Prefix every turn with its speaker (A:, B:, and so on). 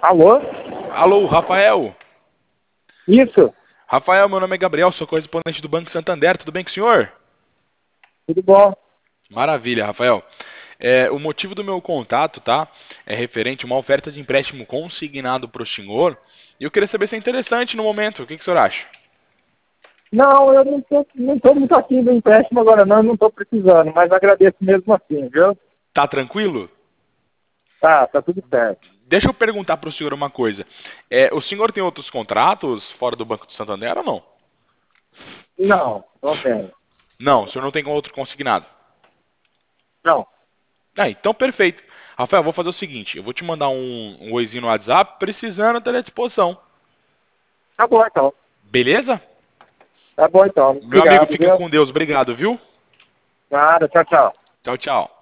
A: Alô?
B: Alô, Rafael?
A: Isso,
B: Rafael, meu nome é Gabriel, sou correspondente do Banco Santander, tudo bem com o senhor?
A: tudo bom?
B: Maravilha, Rafael. O motivo do meu contato, tá? É referente a uma oferta de empréstimo consignado para o senhor. E eu queria saber se é interessante no momento. O que o senhor acha?
A: Não, eu não tô muito afim do empréstimo agora não estou precisando, mas agradeço mesmo assim, viu?
B: Tá tranquilo?
A: Tá tudo certo.
B: Deixa eu perguntar para o senhor uma coisa. O senhor tem outros contratos fora do Banco do Santander ou não?
A: Não tenho.
B: Não, o senhor não tem outro consignado.
A: Não,
B: Ah, então perfeito. Rafael, vou fazer o seguinte, eu vou te mandar um oizinho no WhatsApp, precisando estar à disposição.
A: tá bom então.
B: Beleza?
A: Tá bom então.
B: Meu amigo,
A: Obrigado,
B: fica
A: viu?
B: com Deus. Obrigado, viu?
A: Nada, tchau, tchau.
B: Tchau, tchau.